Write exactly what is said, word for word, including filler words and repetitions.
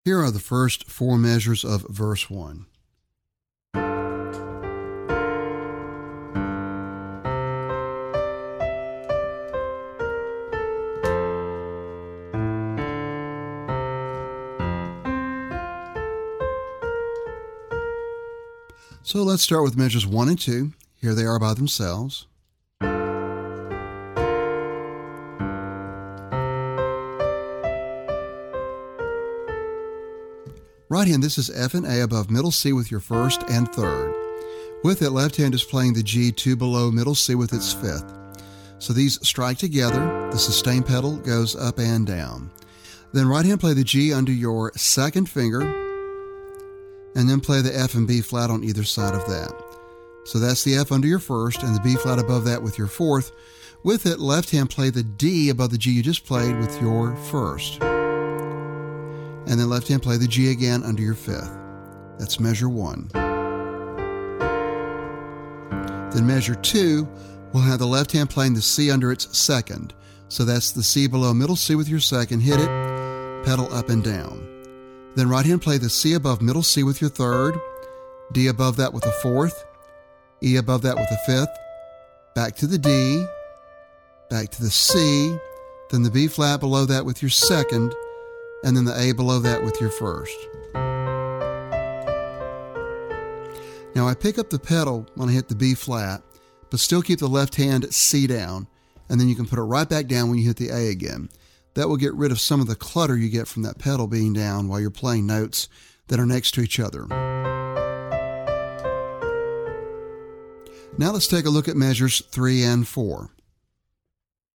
Here are the first four measures of verse one. So let's start with measures one and two. Here they are by themselves. Right hand, this is F and A above middle C with your first and third. With it, left hand is playing the G two below middle C with its fifth. So these strike together. The sustain pedal goes up and down. Then right hand, play the G under your second finger, and then play the F and B flat on either side of that. So that's the F under your first and the B flat above that with your fourth. With it, left hand, play the D above the G you just played with your first. And then left hand, play the G again under your fifth. That's measure one. Then measure two, we'll have the left hand playing the C under its second. So that's the C below middle C with your second. Hit it, pedal up and down. Then right hand, play the C above middle C with your third, D above that with a fourth, E above that with a fifth, back to the D, back to the C, then the B flat below that with your second, and then the A below that with your first. Now I pick up the pedal when I hit the B flat, but still keep the left hand C down, and then you can put it right back down when you hit the A again. That will get rid of some of the clutter you get from that pedal being down while you're playing notes that are next to each other. Now let's take a look at measures three and four.